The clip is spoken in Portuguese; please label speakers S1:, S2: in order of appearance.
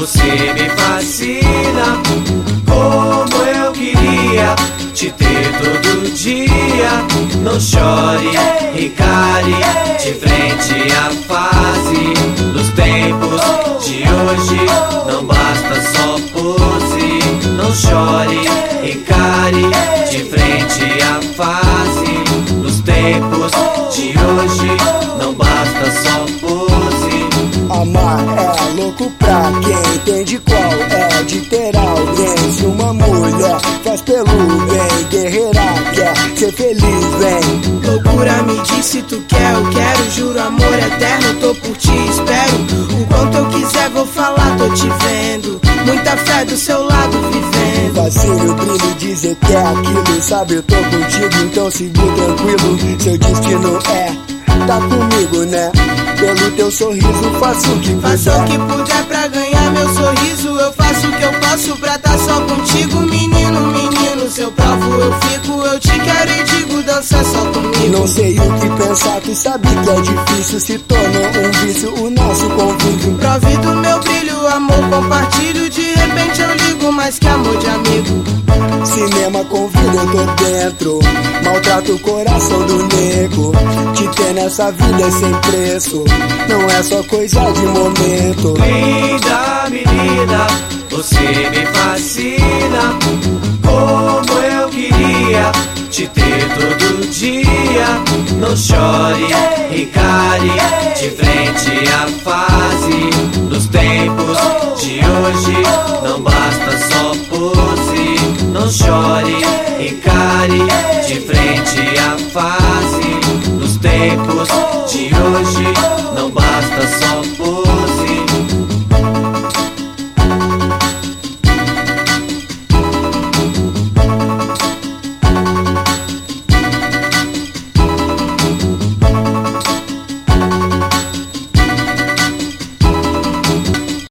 S1: Você me fascina, como eu queria te ter todo dia. Não chore, encare de frente à fase. Nos tempos de hoje não basta só pose. Não chore, encare de frente à fase. Nos tempos de hoje não basta só pose.
S2: Amar é louco pra quem entende qual é de ter alguém. Se uma mulher faz pelo bem, guerreira quer ser feliz, vem.
S3: Loucura me disse tu quer, eu quero, juro amor eterno, tô por ti, espero. O quanto eu quiser vou falar, tô te vendo. Muita fé do seu lado vivendo.
S2: Fascínio, brilho, dizer que é aquilo. Sabe, eu tô contigo, então sigo tranquilo. Seu destino é tá comigo, né? Pelo teu sorriso faço o que puder.
S3: Faço o que puder pra ganhar meu sorriso. Eu faço o que eu posso pra tá só contigo. Menino, menino, se eu provo eu fico. Eu te quero e digo, dança só comigo.
S2: Não sei o que pensar, tu sabe que é difícil. Se tornou um vício o nosso convívio.
S3: Prove do meu brilho, amor, compartilho. De repente eu ligo mais que amor de amigo.
S2: Cinema convida, eu tô dentro. Maltrato o coração do nego. Te ter nessa vida é sem preço. Não é só coisa de momento.
S1: Linda menina, você me fascina, como eu queria te ter todo dia. Não chore, encare de frente à fase. Nos tempos de hoje não basta só pose. Não chore, encare de frente à fase. Nos tempos de hoje não basta só